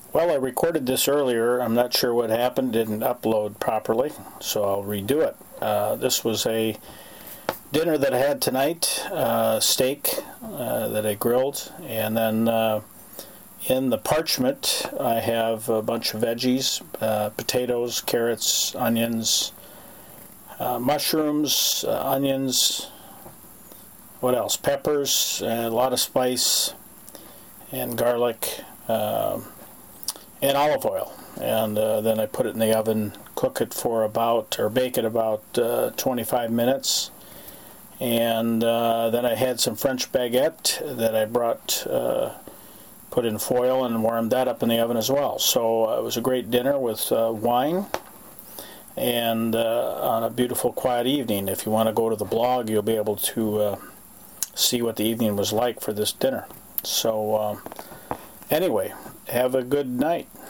Well, I recorded this earlier. I'm not sure what happened. Didn't upload properly, so I'll redo it. This was a dinner that I had tonight, steak that I grilled, and then in the parchment I have a bunch of veggies, potatoes, carrots, onions, mushrooms, onions, what else? Peppers, a lot of spice, and garlic, and olive oil. And then I put it in the oven, cook it for bake it about 25 minutes. And then I had some French baguette that I put in foil and warmed that up in the oven as well. So it was a great dinner with wine and on a beautiful quiet evening. If you want to go to the blog, you'll be able to see what the evening was like for this dinner. So anyway, have a good night.